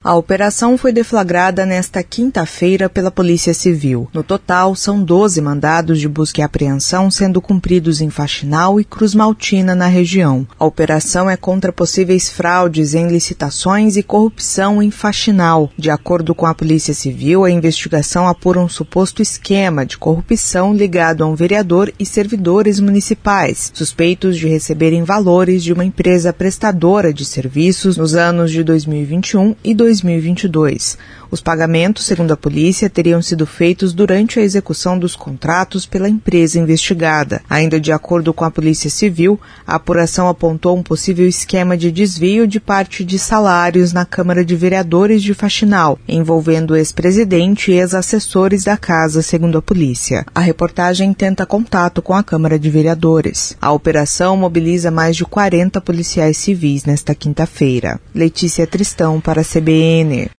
A operação foi deflagrada nesta quinta-feira pela Polícia Civil. No total, são 12 mandados de busca e apreensão sendo cumpridos em Faxinal e Cruz Maltina, na região. A operação é contra possíveis fraudes em licitações e corrupção em Faxinal. De acordo com a Polícia Civil, a investigação apura um suposto esquema de corrupção ligado a um vereador e servidores municipais, suspeitos de receberem valores de uma empresa prestadora de serviços nos anos de 2021 e 2022. Os pagamentos, segundo a polícia, teriam sido feitos durante a execução dos contratos pela empresa investigada. Ainda de acordo com a Polícia Civil, a apuração apontou um possível esquema de desvio de parte de salários na Câmara de Vereadores de Faxinal, envolvendo o ex-presidente e ex-assessores da casa, segundo a polícia. A reportagem tenta contato com a Câmara de Vereadores. A operação mobiliza mais de 40 policiais civis nesta quinta-feira. Letícia Tristão para a CBN.